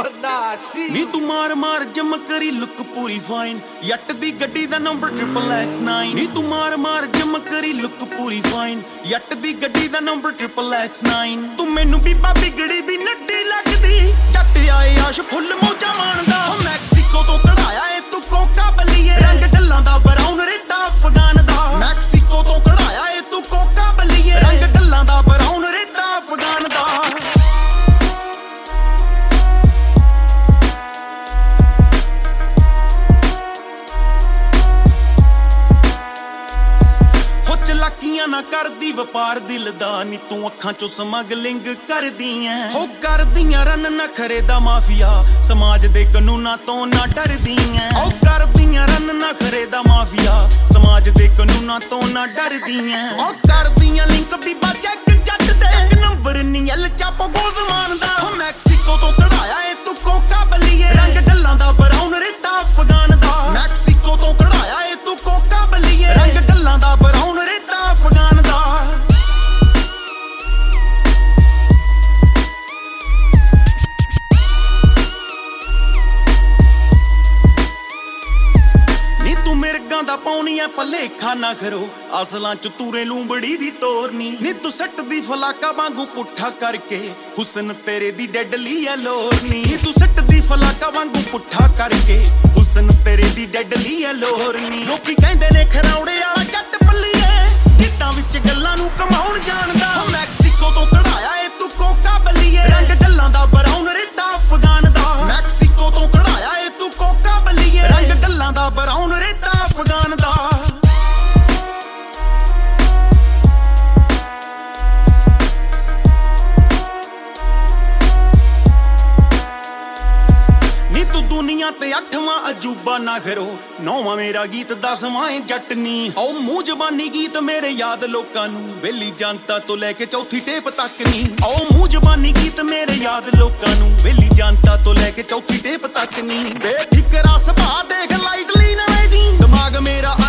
ਬਰਦਾਸ਼ੀ ਨੀ ਤੂੰ ਮਾਰ ਮਾਰ ਜਮ ਕਰੀ ਲੁੱਕ ਪੂਰੀ ਫਾਈਨ ਯੱਟ ਦੀ ਗੱਡੀ ਦਾ ਨੰਬਰ XXX9 ਨੀ ਤੂੰ ਮਾਰ ਮਾਰ ਜਮ ਕਰੀ ਲੁੱਕ ਪੂਰੀ ਫਾਈਨ ਯੱਟ ਦੀ ਗੱਡੀ ਦਾ ਨੰਬਰ XXX9 ਤੂੰ ਮੈਨੂੰ ਬੀਬਾ ਬਿਗੜੀ ਦੀ ਨੱਡੀ ਲੱਗਦੀ ਜੱਟ ਆਏ ਆਸ਼ ਫੁੱਲ ਮੌਜਾਂ ਮਾਣਦਾ ਮੈਕਸੀਕੋ ਤੋਂ ਕਢਾਇਆ ਏ ਤੂੰ ਕੋਕਾ ਬੱਲੀਏ ਰੰਗ ਗੱਲਾਂ ਦਾ ਬਰਾਊਨ ਰੇਤਾ ਅਫਗਾਨ ਦਾ ਮੈਕਸੀਕੋ ਤੋਂ ਕਢਾਇਆ ਏ ਤੂੰ ਕੋਕਾ ਬੱਲੀਏ ਰੰਗ ਗੱਲਾਂ ਦਾ ਬਰਾਊਨ ਰੇਤਾ ਅਫਗਾਨ ਦਾ ਚਲਾਕੀਆਂ ਨਾ ਕਰਦੀ ਵਪਾਰ ਦਿਲ ਦਾ ਨੀ ਤੂੰ ਅੱਖਾਂ ਚੋਂ ਸਮਗਲਿੰਗ ਕਰਦੀ ਐ ਹੋ ਕਰਦੀਆਂ ਰਨ ਨਖਰੇ ਦਾ ਮਾਫੀਆ ਸਮਾਜ ਦੇ ਕਾਨੂੰਨਾਂ ਤੋਂ ਨਾ ਡਰਦੀ ਐ ਹੋ ਕਰਦੀਆਂ ਰਨ ਨਖਰੇ ਦਾ ਮਾਫੀਆ ਸਮਾਜ ਦੇ ਕਾਨੂੰਨਾਂ ਤੋਂ ਨਾ ਡਰਦੀ ਐ ਹੋ ਕਰਦੀਆਂ ਲਿੰਕ ਬੀਬਾ ਚੈੱਕ ਜੱਟ ਦੇ ਨੰਬਰ ਨੀ ਐਲ ਚਾਪੋ ਗੋਜ਼ ਮਾਨਦਾ ਹੋ ਮੈਕਸੀਕੋ ਤੋਂ ਕਢਾਇਆ ਏ ਤੂੰ ਕੋਕਾ ਬੱਲੀਏ ਰੰਗ ਗੱਲਾਂ ਦਾ ਬਰਾਊਨ ਰੇਤਾ ਅਫਗਾਨ ਦਾ ਮੈਕਸੀਕੋ ਤੋਂ ਕਢਾਇਆ ਏ ਤੂੰ ਕੋਕਾ ਬੱਲੀਏ ਰੰਗ ਗੱਲਾਂ ਦਾ ਬਰਾਊਨ ਅਫਗਾਨ ਦਾ ਨੀ ਤੂੰ ਮਿਰਗਾਂ ਦਾ ਪਾਉਣੀਆਂ ਭਲੇਖਾ ਨਾ ਕਰੋ ਅਸਲਾਂ ਚ ਤੂਰੇ ਲੂੰਬੜੀ ਦੀ ਤੋਰਨੀ ਨੀ ਤੂੰ ਸੱਟ ਦੀ ਫਲਾਕਾ ਵਾਂਗੂ ਪੁੱਠਾ ਕਰਕੇ ਹੁਸਨ ਤੇਰੇ ਦੀ ਡੈਡਲੀ ਐ ਲੋਰਨੀ ਨੀ ਤੂੰ ਸੱਟ ਦੀ ਫਲਾਕਾ ਵਾਂਗੂ ਪੁੱਠਾ ਕਰਕੇ ਹੁਸਨ ਤੇਰੇ ਦੀ ਡੈਡਲੀ ਐ ਲੋਰਨੀ ਲੋਕੀ ਕਹਿੰਦੇ ਨੇ ਖਰੌੜੇ ਵਾਲਾ ਜੱਟ ਪੱਲੀਏ ਗੀਤਾਂ ਵਿੱਚ ਗੱਲਾਂ ਨੂੰ ਕਮਾਉਣ ਜਾਣਦਾ ਮੈਕਸੀਕੋ ਤੋਂ ਕਢਾਇਆ ਏ ਤੂੰ ਕੋਕਾ ਬੱਲੀਏ ਰੰਗ ਗੱਲਾਂ ਦਾ ਬਰਾਊਨ ਰੇਤਾ ਅਫਗਾਨ ਦਾ ਮੈਕਸੀਕੋ ਤੋਂ ਕਢਾਇਆ ਏ ਤੂੰ ਕੋਕਾ ਬੱਲੀਏ ਰੰਗ ਗੱਲਾਂ ਦਾ ਬਰਾਊਨ ਰੇਤਾ ਅਫਗਾਨ ਦਾ ਦੁਨੀਆ ਤੇ 8ਵਾਂ ਅਜੂਬਾ ਨਾ ਕਰੋ 9ਵਾਂ ਮੇਰਾ ਗੀਤ 10ਵਾਂ ਏ ਜੱਟਨੀ ਓ ਮੂੰਹ ਜ਼ਬਾਨੀ ਗੀਤ ਮੇਰੇ ਯਾਦ ਲੋਕਾਂ ਨੂੰ ਵੇਲੀ ਜਨਤਾ ਤੋਂ ਲੈ ਕੇ ਚੌਥੀ ਟੇਪ ਤੱਕ ਨੀ ਓ ਮੂੰਹ ਜ਼ਬਾਨੀ ਗੀਤ ਮੇਰੇ ਯਾਦ ਲੋਕਾਂ ਨੂੰ ਵੇਲੀ ਜਨਤਾ ਤੋਂ ਲੈ ਕੇ ਚੌਥੀ ਟੇਪ ਤੱਕ ਨੀ ਬੇਫਿਕਰਾ ਸੁਭਾਅ ਦੇਖ ਲਾਈਟਲੀ ਨਾ ਜੀ ਦਿਮਾਗ ਮੇਰਾ